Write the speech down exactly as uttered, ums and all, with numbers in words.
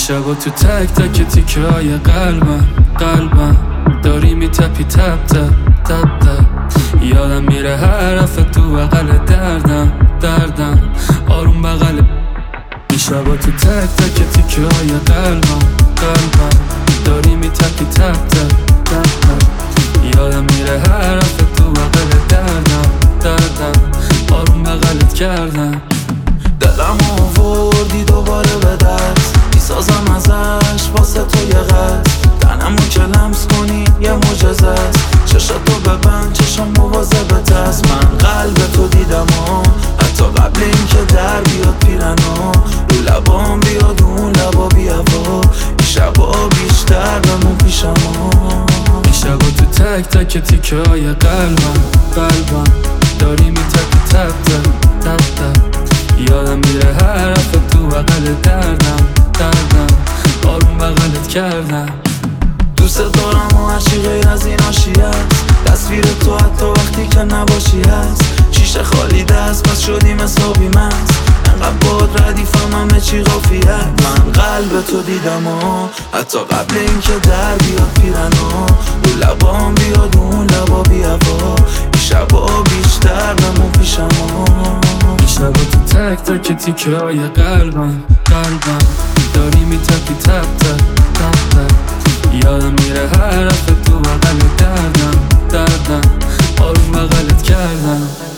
شبا تو تک تک تیکه های قلبم قلبم داری میتپی تپ تپ تپ تپ یادم میره هر رفت تو بغل دردم دردم آروم بغل شبا تو تک تک تیکه های قلبم قلبم داری میتپی تپ تپ تپ تپ یادم میره هر رفت تو بغل دردم دردم آروم بغلت کردم دلم آوردی دوباره به دست میسازم ازش واسه تو یه قد تنمو که لمس کنی یه معجزه است چشاتو ببند چشم مواظبت است من قلب تو دیدم و حتی قبل این که در بیاد پیرنا رو لبام بیاد اون لبا بیا و این شبا بیشتر بمون پیشم این شبا تو تک تک تیکه های قلبم قلبم داری میتپی تپ تپ تپ تپ یادم میره هر رفت تو بغل دردم دردم آروم بغلت کردم دوست دارم و هرچی غیر از این عاشی هست تصویر تو حتی وقتی که نباشی هست شیشه خالی دست پس شدیم حسابی مست انقدر باد ردیفم همه چی غافیه من قلب تو دیدم و حتی قبل این که در بیاد پیرنا رو لبام بیاد اون لبا بیا و این شبا بیشتر بمون پیشم این شبا تو تک تک تیکه های قلبم قلبم داری میتپی تپ تپ تپ تپ یادم میره هر رفت تو بغل دردم دردم آروم بغلت کردم